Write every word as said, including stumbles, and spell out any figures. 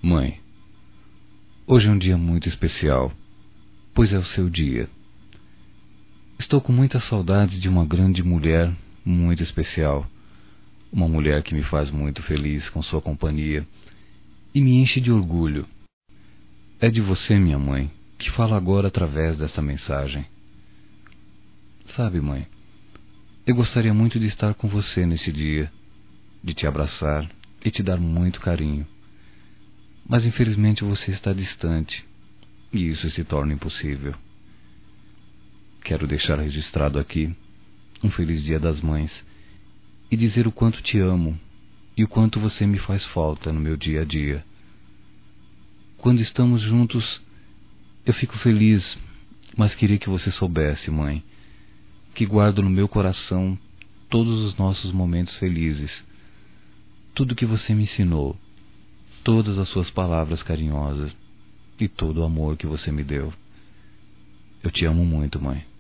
Mãe, hoje é um dia muito especial, pois é o seu dia. Estou com muita saudade de uma grande mulher muito especial, uma mulher que me faz muito feliz com sua companhia e me enche de orgulho. É de você, minha mãe, que falo agora através dessa mensagem. Sabe, mãe, eu gostaria muito de estar com você nesse dia, de te abraçar e te dar muito carinho. Mas infelizmente você está distante e isso se torna impossível. Quero deixar registrado aqui um feliz Dia das Mães e dizer o quanto te amo e o quanto você me faz falta no meu dia a dia. Quando estamos juntos, eu fico feliz, mas queria que você soubesse, mãe, que guardo no meu coração todos os nossos momentos felizes, tudo que você me ensinou, todas as suas palavras carinhosas e todo o amor que você me deu. Eu te amo muito, mãe.